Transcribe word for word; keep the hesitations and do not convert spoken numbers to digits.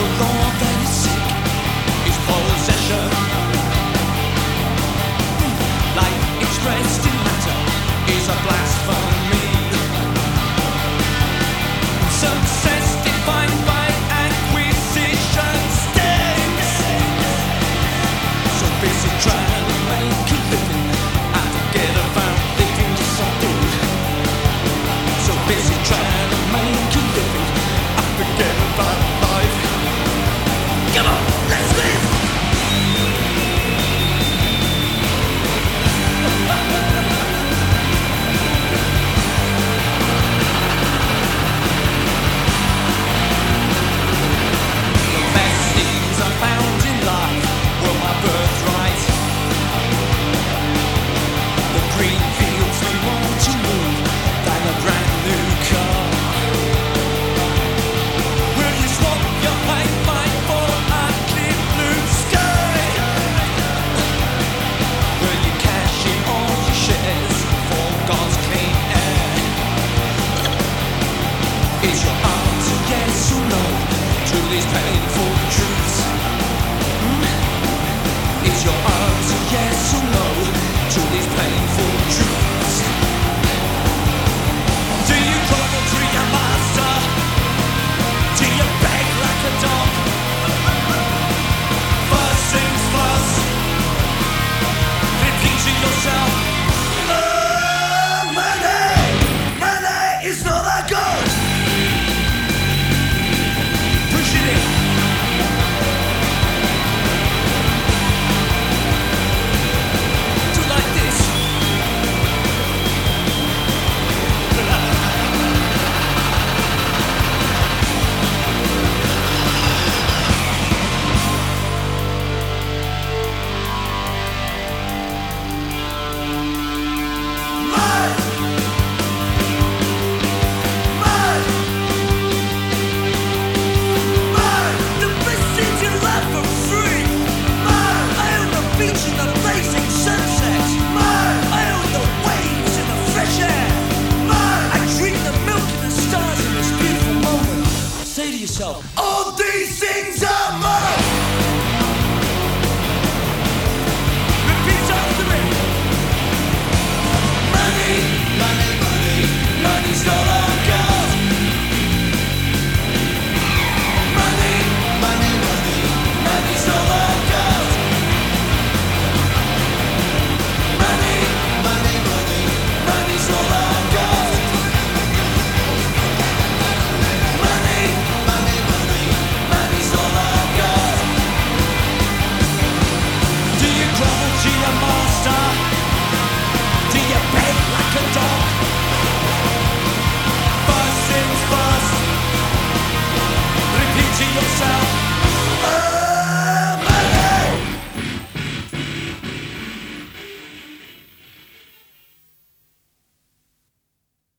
the law that is sick is possession. Life expressed in matter is a blasphemy. Success defined by acquisition stinks. So busy trying to make a living, I forget about living some good. So busy trying to make a living, I forget about life. Come on, let's live! The best things I found in life were my birthright. The green fields we want to move than a brand new car. Will you swap your high five for a clear blue sky? Will you cash in all your shares for God's clean air? Is your answer yes or no to these painful truths? Hmm? Is your answer yes or no to these painful truths? Do you grovel to your master? Do you beg like a dog? First things first, thinking to yourself, oh, money, money is not that good. Push it in. Do like this. The best things in life are free. I own the beach and the blazing sunset. I own the waves and the fresh air. I drink the milk and the stars in this beautiful moment. Say to yourself, all these things are mine.